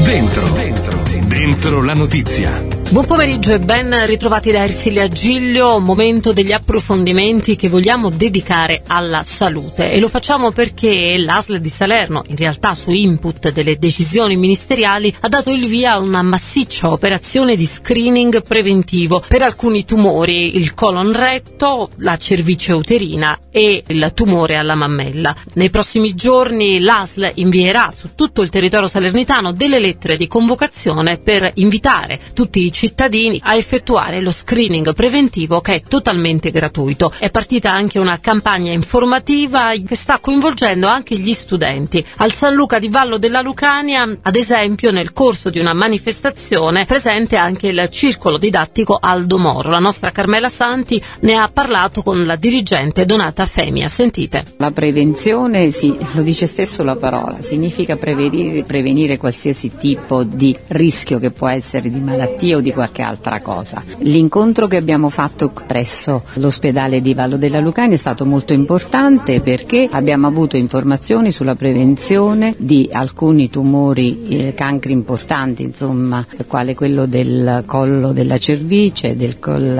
Dentro la notizia. Buon pomeriggio e ben ritrovati da Ersilia Giglio, momento degli approfondimenti che vogliamo dedicare alla salute, e lo facciamo perché l'ASL di Salerno, in realtà su input delle decisioni ministeriali, ha dato il via a una massiccia operazione di screening preventivo per alcuni tumori, il colon retto, la cervice uterina e il tumore alla mammella. Nei prossimi giorni l'ASL invierà su tutto il territorio salernitano delle lettere di convocazione per invitare tutti i cittadini a effettuare lo screening preventivo, che è totalmente gratuito. È partita anche una campagna informativa che sta coinvolgendo anche gli studenti. Al San Luca di Vallo della Lucania, ad esempio, nel corso di una manifestazione presente anche il circolo didattico Aldo Moro. La nostra Carmela Santi ne ha parlato con la dirigente Donata Femia. Sentite. La prevenzione, sì, lo dice stesso la parola, significa prevenire qualsiasi tipo di rischio che può essere di malattia o di qualche altra cosa. L'incontro che abbiamo fatto presso l'ospedale di Vallo della Lucania è stato molto importante perché abbiamo avuto informazioni sulla prevenzione di alcuni tumori, cancri importanti, insomma, quale quello del collo della cervice, del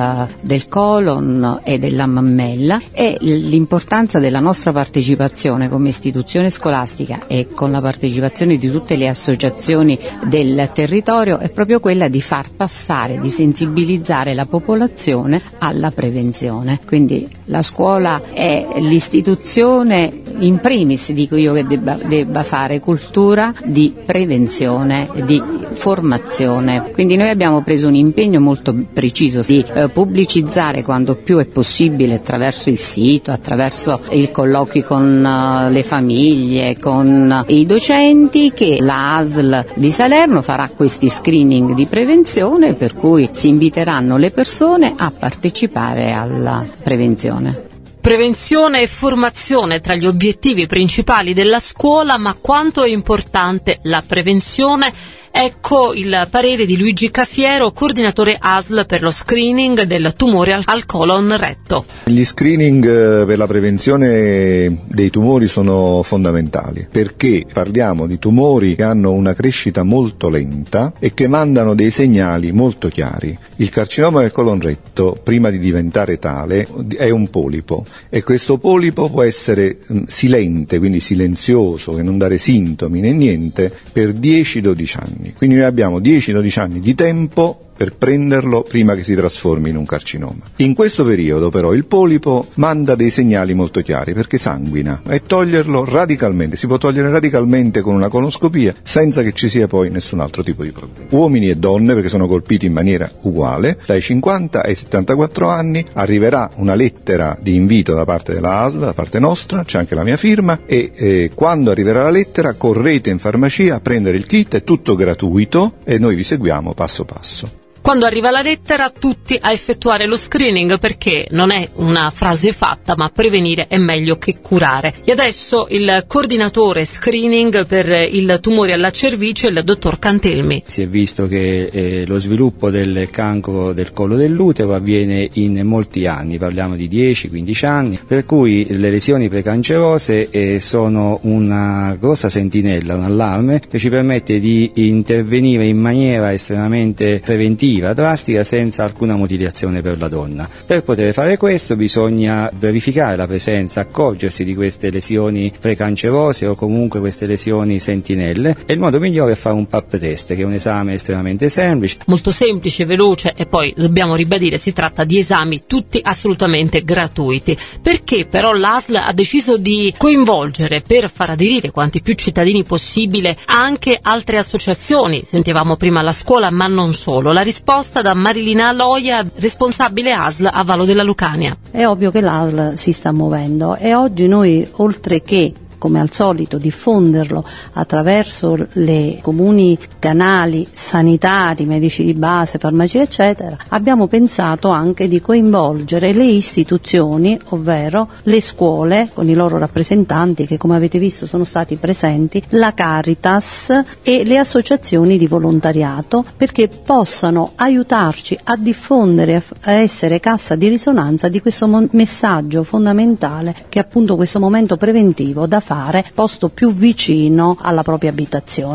colon e della mammella, e l'importanza della nostra partecipazione come istituzione scolastica e con la partecipazione di tutte le associazioni del territorio è proprio quella di far passare, di sensibilizzare la popolazione alla prevenzione. Quindi la scuola è l'istituzione in primis, dico io, che debba fare cultura di prevenzione, di formazione. Quindi noi abbiamo preso un impegno molto preciso di pubblicizzare quanto più è possibile attraverso il sito, attraverso il colloqui con le famiglie, con i docenti, che la ASL di Salerno farà questi screening di prevenzione, per cui si inviteranno le persone a partecipare alla prevenzione. Prevenzione e formazione tra gli obiettivi principali della scuola, ma quanto è importante la prevenzione? Ecco il parere di Luigi Caffiero, coordinatore ASL per lo screening del tumore al colon retto. Gli screening per la prevenzione dei tumori sono fondamentali perché parliamo di tumori che hanno una crescita molto lenta e che mandano dei segnali molto chiari. Il carcinoma del colon retto, prima di diventare tale, è un polipo, e questo polipo può essere silente, quindi silenzioso, che non dare sintomi né niente, per 10-12 anni. Quindi noi abbiamo 10-12 anni di tempo per prenderlo prima che si trasformi in un carcinoma. In questo periodo però il polipo manda dei segnali molto chiari perché sanguina, e toglierlo radicalmente, si può togliere radicalmente con una colonoscopia senza che ci sia poi nessun altro tipo di problema. Uomini e donne, perché sono colpiti in maniera uguale, dai 50 ai 74 anni arriverà una lettera di invito da parte della ASL, da parte nostra, c'è anche la mia firma, e quando arriverà la lettera correte in farmacia a prendere il kit, è tutto gratuito e noi vi seguiamo passo passo. Quando arriva la lettera, tutti a effettuare lo screening, perché non è una frase fatta, ma prevenire è meglio che curare. E adesso il coordinatore screening per il tumore alla cervice, il dottor Cantelmi. Si è visto che lo sviluppo del cancro del collo dell'utero avviene in molti anni, parliamo di 10-15 anni, per cui le lesioni precancerose sono una grossa sentinella, un allarme che ci permette di intervenire in maniera estremamente preventiva, drastica, senza alcuna mutilazione per la donna. Per poter fare questo bisogna verificare la presenza, accorgersi di queste lesioni precancerose o comunque queste lesioni sentinelle, e il modo migliore è fare un PAP test, che è un esame estremamente semplice. Molto semplice, veloce, e poi dobbiamo ribadire, si tratta di esami tutti assolutamente gratuiti. Perché però l'ASL ha deciso di coinvolgere, per far aderire quanti più cittadini possibile, anche altre associazioni? Sentivamo prima la scuola, ma non solo. La risposta da Marilina Aloia, responsabile ASL a Vallo della Lucania. È ovvio che l'ASL si sta muovendo, e oggi noi, oltre che come al solito diffonderlo attraverso le comuni canali sanitari, medici di base, farmacie eccetera, abbiamo pensato anche di coinvolgere le istituzioni, ovvero le scuole con i loro rappresentanti che, come avete visto, sono stati presenti, la Caritas e le associazioni di volontariato, perché possano aiutarci a diffondere, a essere cassa di risonanza di questo messaggio fondamentale che è appunto questo momento preventivo da fare posto più vicino alla propria abitazione.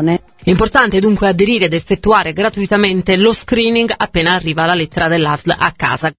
L'importante è dunque aderire ed effettuare gratuitamente lo screening appena arriva la lettera dell'ASL a casa.